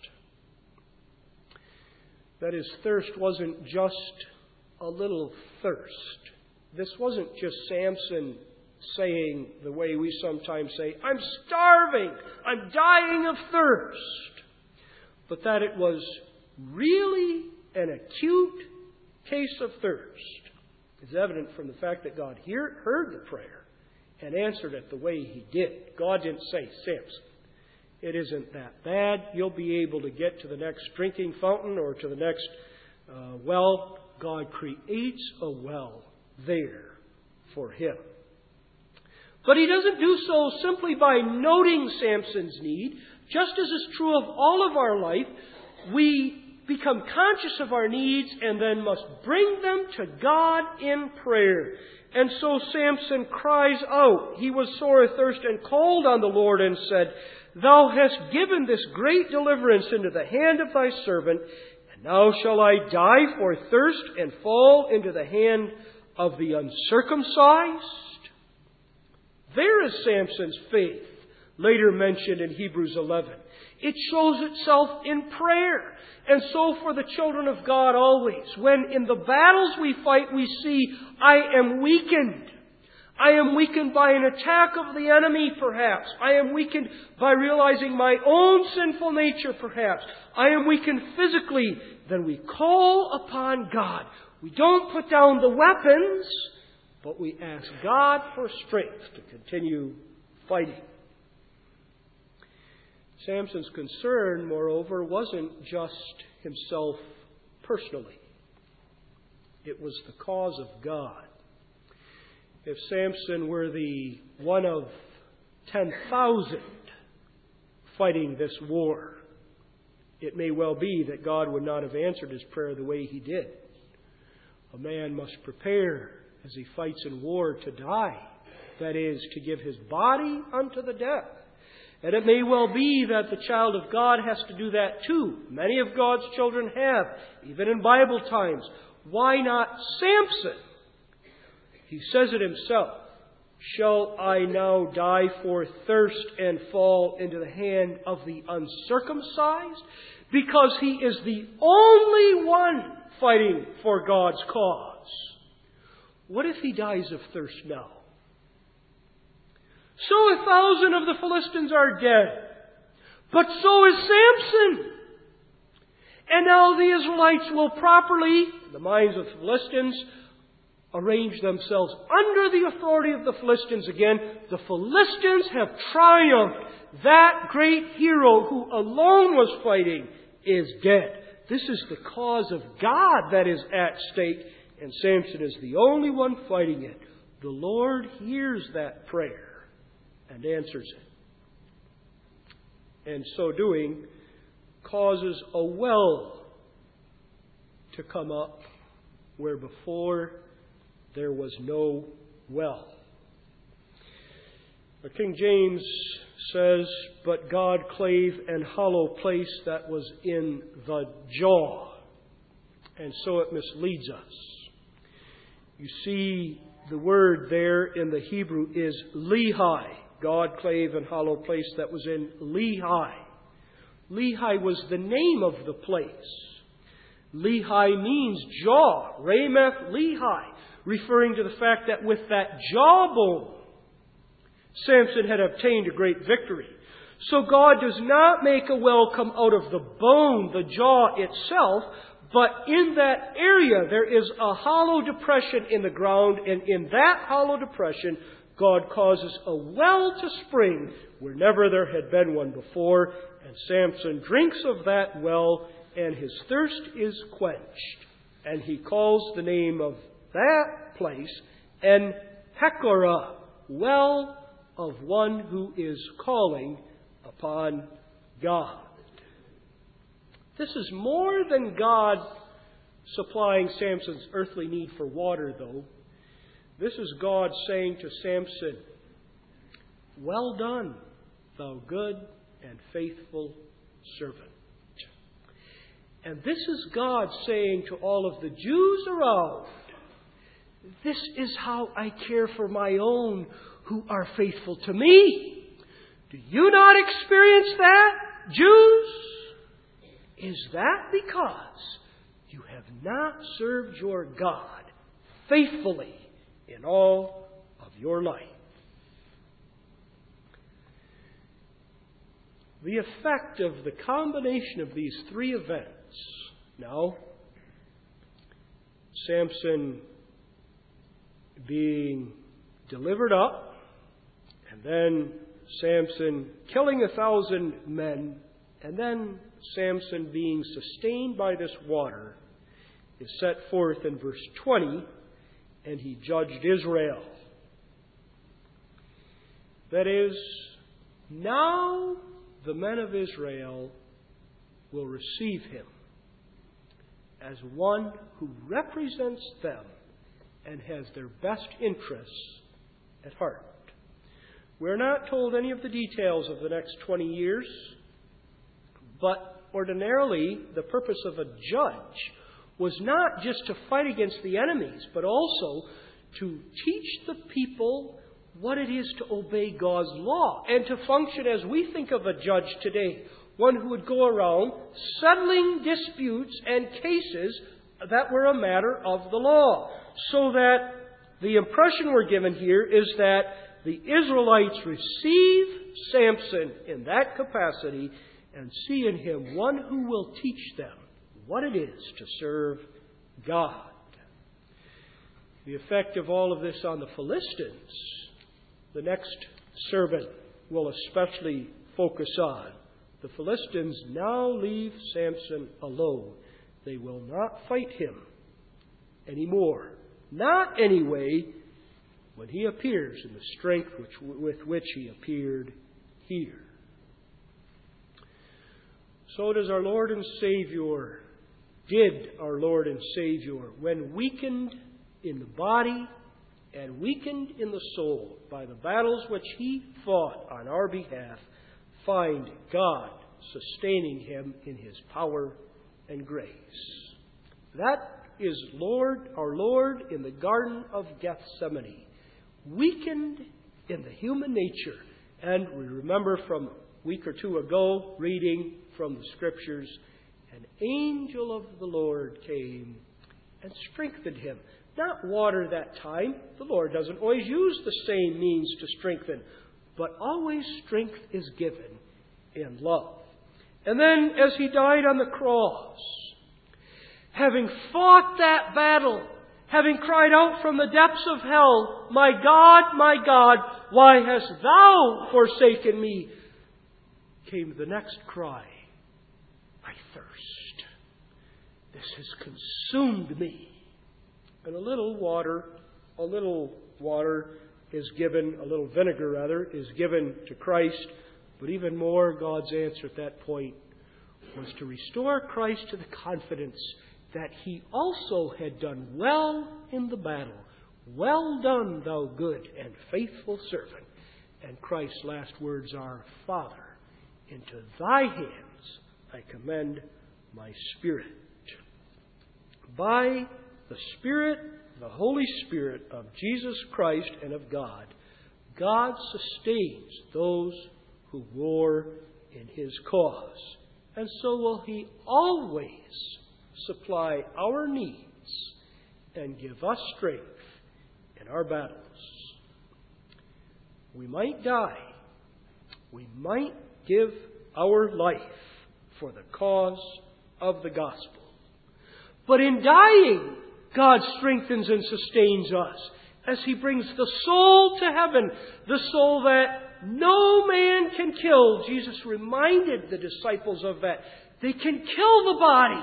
That his thirst wasn't just a little thirst. This wasn't just Samson saying the way we sometimes say, I'm starving, I'm dying of thirst. But that it was really an acute case of thirst is evident from the fact that God hear, heard the prayer and answered it the way He did. God didn't say, Samson, it isn't that bad. You'll be able to get to the next drinking fountain or to the next uh, well. God creates a well there for him. But He doesn't do so simply by noting Samson's need. Just as is true of all of our life, we become conscious of our needs and then must bring them to God in prayer. And so Samson cries out. He was sore athirst and called on the Lord and said, Thou hast given this great deliverance into the hand of Thy servant, and now shall I die for thirst and fall into the hand of the uncircumcised? There is Samson's faith, later mentioned in Hebrews eleven. It shows itself in prayer. And so for the children of God always, when in the battles we fight we see, I am weakened. I am weakened by an attack of the enemy, perhaps. I am weakened by realizing my own sinful nature, perhaps. I am weakened physically. Then we call upon God. We don't put down the weapons, but we ask God for strength to continue fighting. Samson's concern, moreover, wasn't just himself personally. It was the cause of God. If Samson were the one of ten thousand fighting this war, it may well be that God would not have answered his prayer the way he did. A man must prepare as he fights in war to die. That is, to give his body unto the death. And it may well be that the child of God has to do that too. Many of God's children have, even in Bible times. Why not Samson? He says it himself. Shall I now die for thirst and fall into the hand of the uncircumcised? Because he is the only one fighting for God's cause. What if he dies of thirst now? So a thousand of the Philistines are dead. But so is Samson. And now the Israelites will properly, in the minds of the Philistines, arrange themselves under the authority of the Philistines again. The Philistines have triumphed. That great hero who alone was fighting is dead. This is the cause of God that is at stake, and Samson is the only one fighting it. The Lord hears that prayer and answers it. And so doing, causes a well to come up where before there was no well. King James says, but God clave an hollow place that was in the jaw. And so it misleads us. You see, the word there in the Hebrew is Lehi. God clave an hollow place that was in Lehi. Lehi was the name of the place. Lehi means jaw. Ramoth Lehi. Referring to the fact that with that jawbone, Samson had obtained a great victory. So God does not make a well come out of the bone, the jaw itself, but in that area there is a hollow depression in the ground, and in that hollow depression, God causes a well to spring where never there had been one before, and Samson drinks of that well, and his thirst is quenched. And he calls the name of that place En Hekorah, well of one who is calling upon God. This is more than God supplying Samson's earthly need for water, though. This is God saying to Samson, well done, thou good and faithful servant. And this is God saying to all of the Jews around, this is how I care for my own who are faithful to me. Do you not experience that, Jews? Is that because you have not served your God faithfully in all of your life? The effect of the combination of these three events, now, Samson being delivered up, and then Samson killing a thousand men, and then Samson being sustained by this water, is set forth in verse twenty, and he judged Israel. That is, now the men of Israel will receive him as one who represents them and has their best interests at heart. We're not told any of the details of the next twenty years, but ordinarily the purpose of a judge was not just to fight against the enemies, but also to teach the people what it is to obey God's law and to function as we think of a judge today, one who would go around settling disputes and cases that were a matter of the law. So that the impression we're given here is that the Israelites receive Samson in that capacity and see in him one who will teach them what it is to serve God. The effect of all of this on the Philistines, the next sermon will especially focus on. The Philistines now leave Samson alone. They will not fight him anymore. Not anyway when he appears in the strength which, with which he appeared here. So does our Lord and Savior, did our Lord and Savior, when weakened in the body and weakened in the soul by the battles which he fought on our behalf, find God sustaining him in his power and grace. That is Lord, our Lord in the Garden of Gethsemane, weakened in the human nature. And we remember from a week or two ago, reading from the Scriptures, an angel of the Lord came and strengthened him. Not water that time. The Lord doesn't always use the same means to strengthen, but always strength is given in love. And then as he died on the cross, having fought that battle, having cried out from the depths of hell, "My God, my God, why hast thou forsaken me?" came the next cry, "I thirst. This has consumed me." And a little water, a little water is given, a little vinegar rather, is given to Christ. But even more, God's answer at that point was to restore Christ to the confidence that he also had done well in the battle. "Well done, thou good and faithful servant." And Christ's last words are, "Father, into thy hands I commend my spirit." By the Spirit, the Holy Spirit of Jesus Christ and of God, God sustains those who war in his cause. And so will he always supply our needs and give us strength in our battles. We might die. We might give our life for the cause of the gospel. But in dying, God strengthens and sustains us as he brings the soul to heaven, the soul that no man can kill. Jesus reminded the disciples of that. They can kill the body.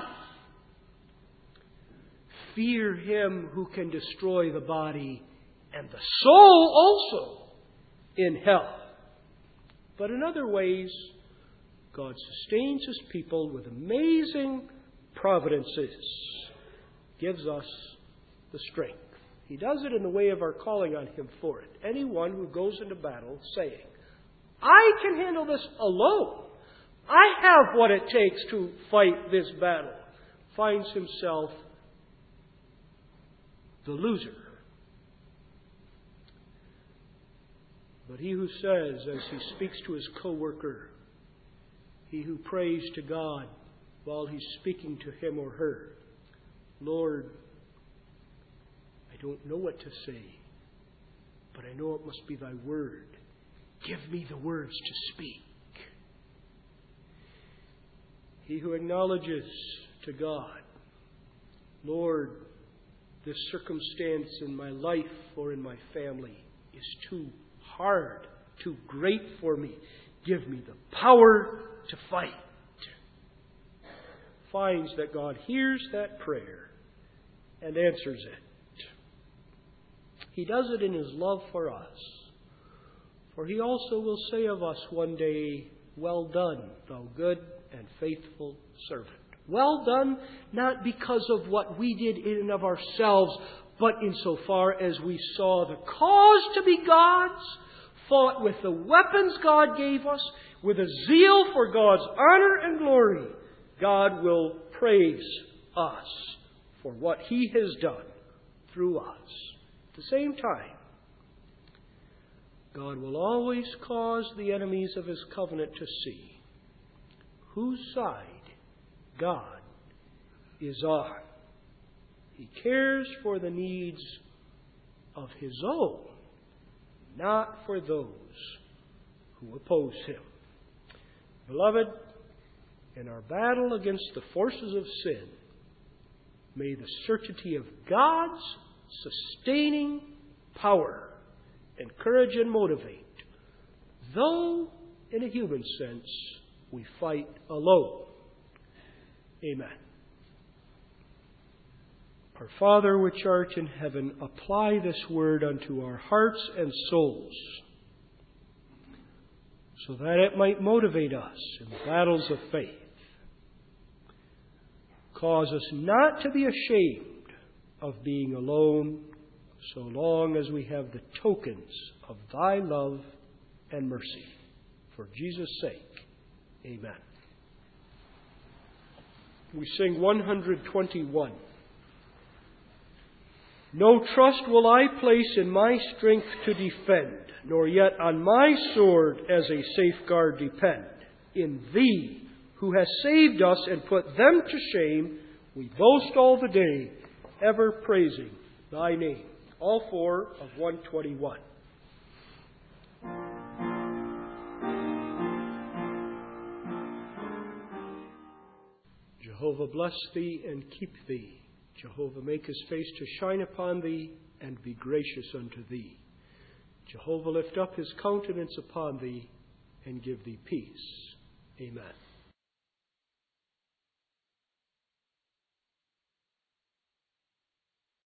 Fear him who can destroy the body and the soul also in hell. But in other ways, God sustains his people with amazing providences, gives us the strength. He does it in the way of our calling on him for it. Anyone who goes into battle saying, "I can handle this alone. I have what it takes to fight this battle," finds himself the loser. But he who says, as he speaks to his co-worker, he who prays to God while he's speaking to him or her, "Lord, I don't know what to say, but I know it must be thy word. Give me the words to speak." He who acknowledges to God, "Lord, this circumstance in my life or in my family is too hard, too great for me. Give me the power to fight," finds that God hears that prayer and answers it. He does it in his love for us. For he also will say of us one day, "Well done, thou good and faithful servant." Well done, not because of what we did in and of ourselves, but insofar as we saw the cause to be God's, fought with the weapons God gave us, with a zeal for God's honor and glory. God will praise us for what he has done through us. At the same time, God will always cause the enemies of his covenant to see whose side God is on. He cares for the needs of his own, not for those who oppose him. Beloved, in our battle against the forces of sin, may the certainty of God's sustaining power, encourage and motivate, though in a human sense we fight alone. Amen. Our Father which art in heaven, apply this word unto our hearts and souls, so that it might motivate us in battles of faith. Cause us not to be ashamed of being alone, so long as we have the tokens of Thy love and mercy. For Jesus' sake, amen. We sing one twenty-one. No trust will I place in my strength to defend, nor yet on my sword as a safeguard depend. In Thee, who hast saved us and put them to shame, we boast all the day, ever praising Thy name. All four of one twenty-one. Jehovah bless Thee and keep Thee. Jehovah make His face to shine upon Thee and be gracious unto Thee. Jehovah lift up His countenance upon Thee and give Thee peace. Amen.